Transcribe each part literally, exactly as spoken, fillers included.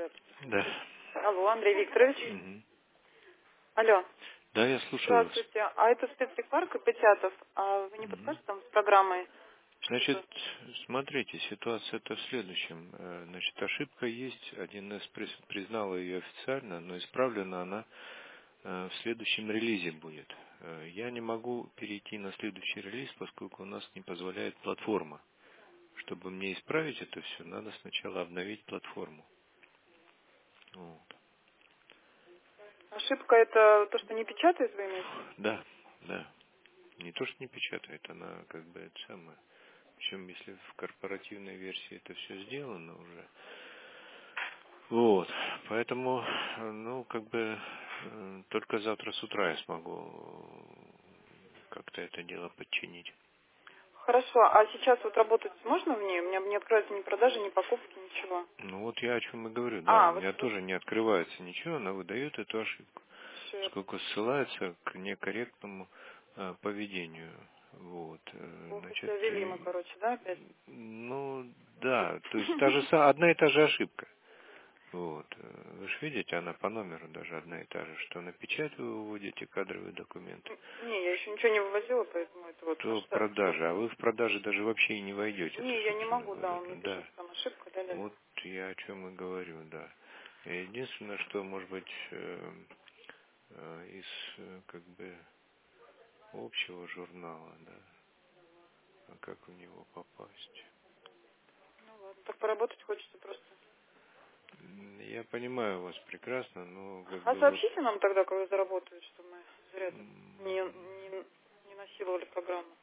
Да. Алло, Андрей Викторович. Мгм. Алло. Да, я слушаю вас. Здравствуйте. А это спецтехпарк Ипатьятов. А вы не Мгм. подскажете там с программой? Значит, Что-то? смотрите, ситуация-то в следующем. Э, Значит, ошибка есть. один эс прис- признала ее официально, но исправлена она э, в следующем релизе будет. Э, Я не могу перейти на следующий релиз, поскольку у нас не позволяет платформа. Чтобы мне исправить это все, надо сначала обновить платформу. Вот. Ошибка это то, что не печатает, вы имеете в виду? Да, да. Не то, что не печатает, она как бы это самое. Причем, если в корпоративной версии это все сделано уже. Вот. Поэтому, э, ну, как бы э, только завтра с утра я смогу как-то это дело подчинить. Хорошо. А сейчас вот работать можно в ней? У меня не откроется ни продажи, ни покупки, ничего. Ну вот я о чем и говорю, да, у А, вот, меня вот тоже не открывается ничего, она выдает эту ошибку, всё, я поскольку ссылается к некорректному э, поведению. Вот, э, плохо значит, себя вели мы, э, короче, да, опять? ну да, то есть та же са- одна и та же ошибка. Вот. э, Вы же видите, она по номеру даже одна и та же, что на печать вы выводите кадровые документы, Не, я еще ничего не вывозила, поэтому это вот то аж так, что... продажа, а вы в продаже даже вообще и не войдете, это, Не, я не собственно могу, да, говоря. он мне пишет, Да, что там ошибка, да-да-да. вот я о чем и говорю, да. Единственное, что, может быть, э, э, из э, как бы общего журнала, да, а как в него попасть? Ну ладно, так поработать хочется просто. М, Я понимаю вас прекрасно, но как А бы вот, сообщите нам тогда, когда заработают, что мы зря тут не, м, не, не насиловали программу.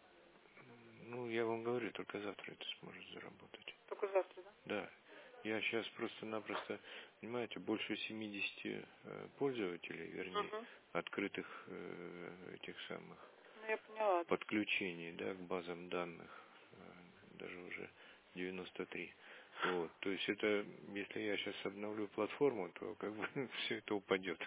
ну, я вам говорю, только завтра это сможет заработать. Только завтра, да? Да. Я сейчас просто-напросто, понимаете, больше семидесяти э, пользователей, вернее, Угу. открытых э, этих самых Ну, я поняла. То есть, подключений, да, к базам данных, э, даже уже девяносто три. Вот, то есть это, если я сейчас обновлю платформу, то как бы все это упадет.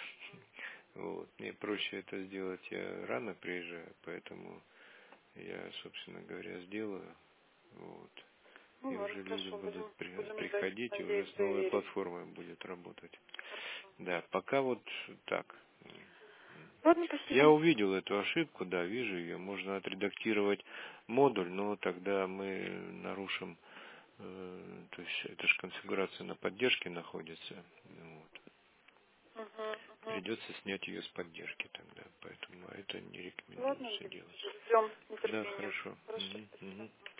Вот, мне проще это сделать, я рано приезжаю, поэтому я, собственно говоря, сделаю. Вот. ну И ладно, уже люди хорошо, будут будем, при- будем ждать, приходить, и уже с надеяться и новой верить. платформой будет работать. Хорошо. Да, пока вот так. Ладно, Я спасибо. увидел эту ошибку, да, вижу ее. Можно отредактировать модуль, но тогда мы нарушим, э, то есть это же конфигурация на поддержке находится. Вот. Угу, угу. Придется снять ее с поддержки тогда, поэтому это не Ладно, рекомендуется Андрей делать. Викторович, ждем с Да, нетерпением. хорошо. Хорошо, Мгм, спасибо. мгм.